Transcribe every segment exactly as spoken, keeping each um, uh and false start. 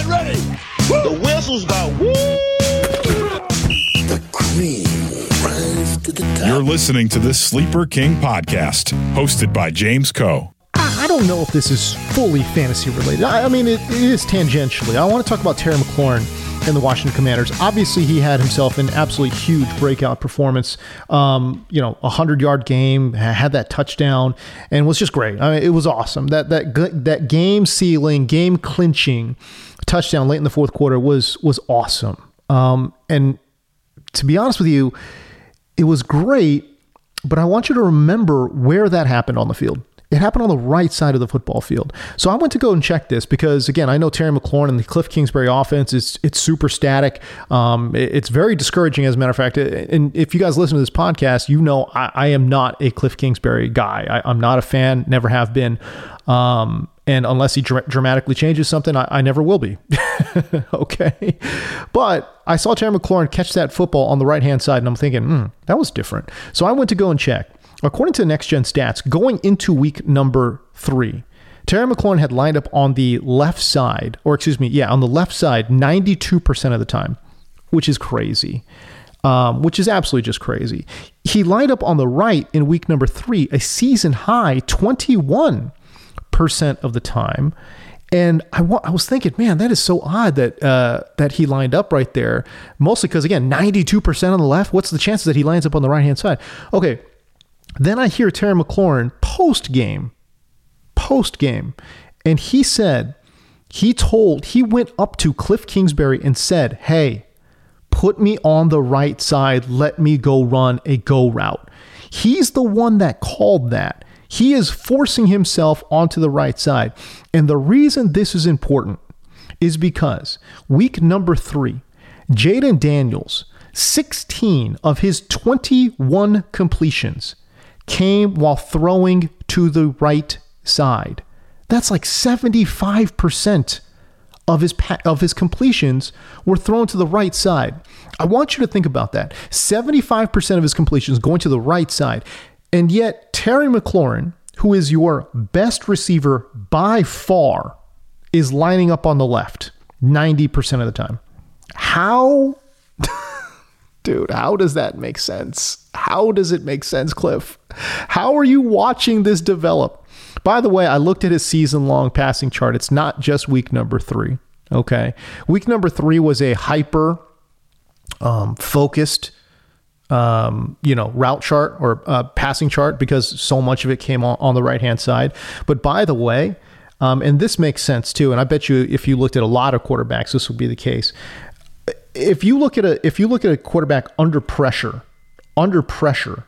ready. Woo! The whistle's got woo! The cream rise to the top. You're listening to the Sleeper King podcast, hosted by James Coe. I don't know if this is fully fantasy related. I, I mean, it, it is tangentially. I want to talk about Terry McLaurin and the Washington Commanders. Obviously, he had himself an absolutely huge breakout performance. Um, you know, a hundred-yard game, had that touchdown, and was just great. I mean, it was awesome. That that that game-sealing, game-clinching touchdown late in the fourth quarter was was awesome. Um, and to be honest with you, it was great. But I want you to remember where that happened on the field. It happened on the right side of the football field. So I went to go and check this because, again, I know Terry McLaurin and the Cliff Kingsbury offense is it's super static. Um, it, it's very discouraging, as a matter of fact. And if you guys listen to this podcast, you know I, I am not a Cliff Kingsbury guy. I, I'm not a fan, never have been. Um, and unless he dr- dramatically changes something, I, I never will be. Okay. But I saw Terry McLaurin catch that football on the right-hand side, and I'm thinking, hmm, that was different. So I went to go and check. According to Next Gen Stats, going into week number three, Terry McLaurin had lined up on the left side, or excuse me, yeah, on the left side ninety-two percent of the time, which is crazy, um, which is absolutely just crazy. He lined up on the right in week number three, a season high twenty-one percent of the time. And I, wa- I was thinking, man, that is so odd that uh, that he lined up right there, mostly because, again, ninety-two percent on the left. What's the chances that he lines up on the right-hand side? Okay. Then I hear Terry McLaurin post-game, post-game, and he said, he told, he went up to Cliff Kingsbury and said, hey, put me on the right side, let me go run a go route. He's the one that called that. He is forcing himself onto the right side. And the reason this is important is because week number three, Jayden Daniels, sixteen of his twenty-one completions came while throwing to the right side. That's like seventy-five percent of his of his completions were thrown to the right side. I want you to think about that. seventy-five percent of his completions going to the right side. And yet Terry McLaurin, who is your best receiver by far, is lining up on the left ninety percent of the time. How Dude, how does that make sense? How does it make sense, Cliff? How are you watching this develop? By the way, I looked at his season-long passing chart. It's not just week number three, okay? Week number three was a hyper um, focused, um, you know, route chart or uh, passing chart because so much of it came on, on the right-hand side. But by the way, um, and this makes sense too, and I bet you if you looked at a lot of quarterbacks, this would be the case. If you look at a if you look at a quarterback under pressure, under pressure,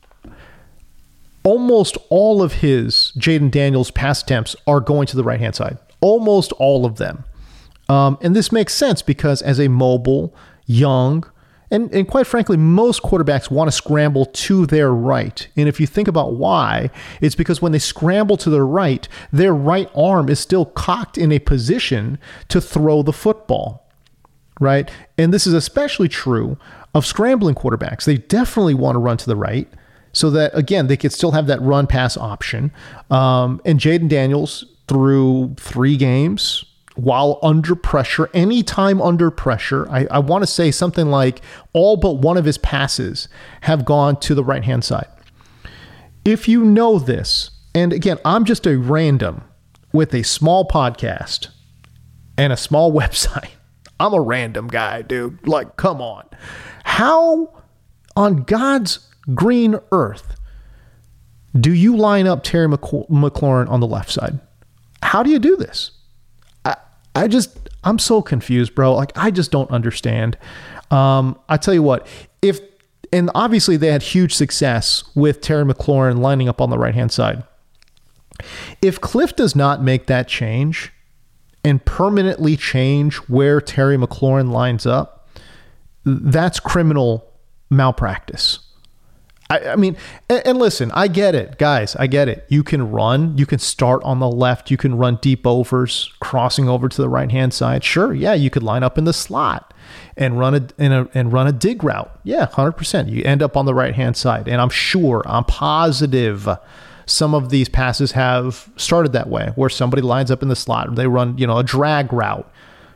almost all of his Jayden Daniels pass attempts are going to the right-hand side. Almost all of them. Um, and this makes sense because as a mobile, young, and, and quite frankly, most quarterbacks want to scramble to their right. And if you think about why, it's because when they scramble to their right, their right arm is still cocked in a position to throw the football. Right. And this is especially true of scrambling quarterbacks. They definitely want to run to the right so that, again, they could still have that run pass option. Um, and Jayden Daniels, through three games while under pressure, anytime under pressure, I, I want to say something like all but one of his passes have gone to the right hand side. If you know this, and again, I'm just a random with a small podcast and a small website. I'm a random guy, dude. Like, come on. How on God's green earth do you line up Terry McLaurin on the left side? How do you do this? I, I just, I'm so confused, bro. Like, I just don't understand. Um, I tell you what, if, and obviously they had huge success with Terry McLaurin lining up on the right-hand side. If Cliff does not make that change and permanently change where Terry McLaurin lines up, that's criminal malpractice. I, I mean, and, and listen, I get it, guys. I get it. You can run. You can start on the left. You can run deep overs, crossing over to the right-hand side. Sure, yeah, you could line up in the slot and run a, in a and run a dig route. Yeah, one hundred percent. You end up on the right-hand side. And I'm sure, I'm positive some of these passes have started that way, where somebody lines up in the slot. They run, you know, a drag route,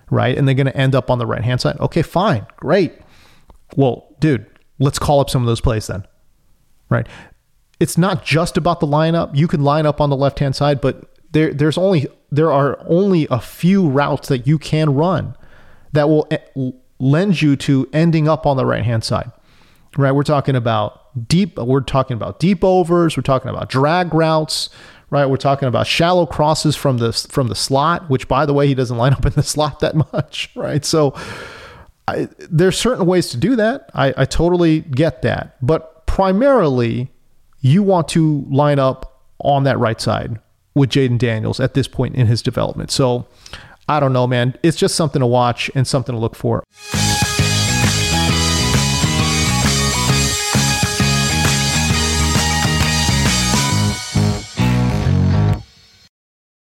right? And they're going to end up on the right-hand side. Okay, fine. Great. Well, dude, let's call up some of those plays then, right? It's not just about the lineup. You can line up on the left-hand side, but there, there's only there are only a few routes that you can run that will lend you to ending up on the right-hand side, right? We're talking about deep. We're talking about deep overs. We're talking about drag routes, right? We're talking about shallow crosses from the from the slot, which, by the way, he doesn't line up in the slot that much, right? So I, there's certain ways to do that. I, I totally get that, but primarily, you want to line up on that right side with Jayden Daniels at this point in his development. So I don't know, man. It's just something to watch and something to look for.